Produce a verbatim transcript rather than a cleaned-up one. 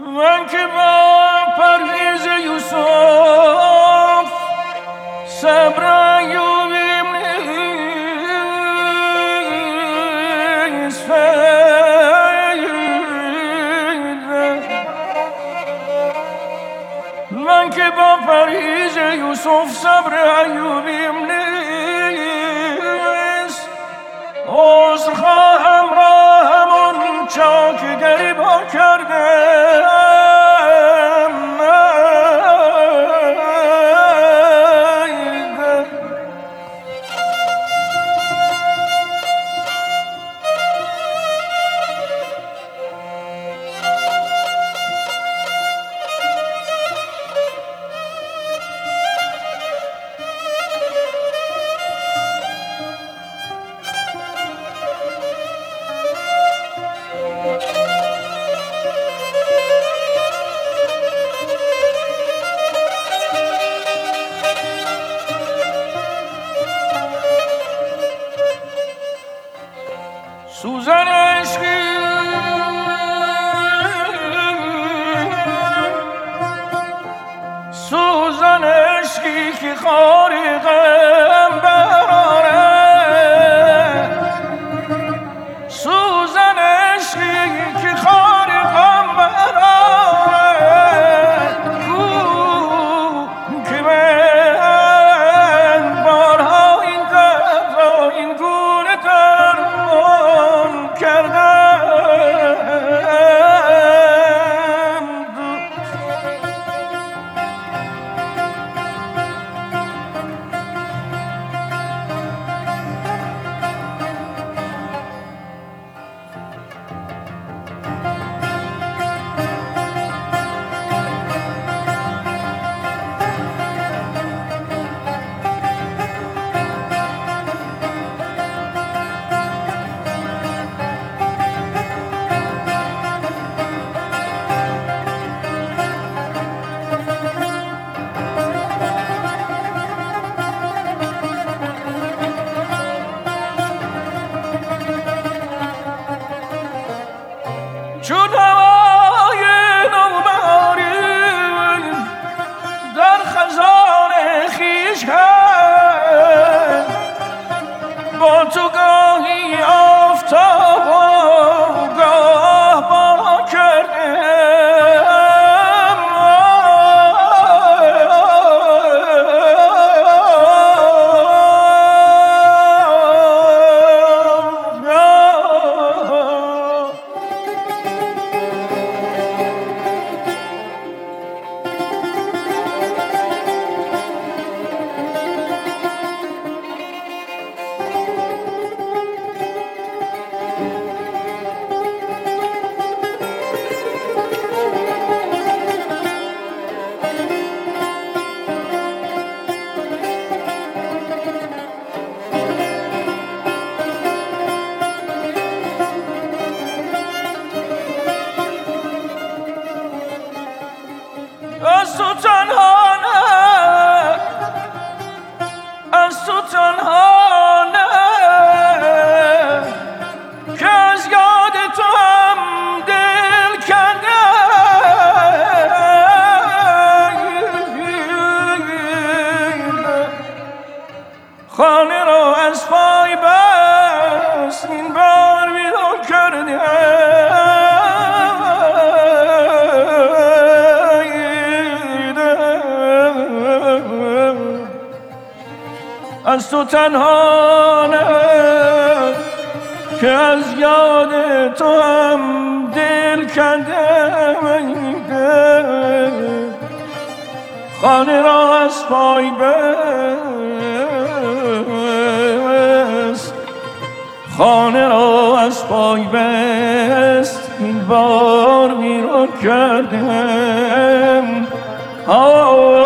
من که با پرویز یوسف صبر ایوبیم نیست، من که با پرویز یوسف صبر ایوبیم نیست. عذر خواهم را همون چا که گریبان کردم، سوزن عشقی سوزن عشقی که خارقم براره، سوزن عشقی که خارقم براره، کو که من بارها این درد را این گونه درمان کردم. چون هوای نوبهاری در خزان خویش کرد، با تو گاهی آفتاب و گاه باران کردم. از تو تنها نه، از تو تنها نه، که از یاد تو هم دل کندم. خانه را از پای بست این بار ویران کردم. از تو تنها نه، که از یاد تو هم دل کندم. خانه را از پای بست، خانه را از پای بست این بار ویران کردم.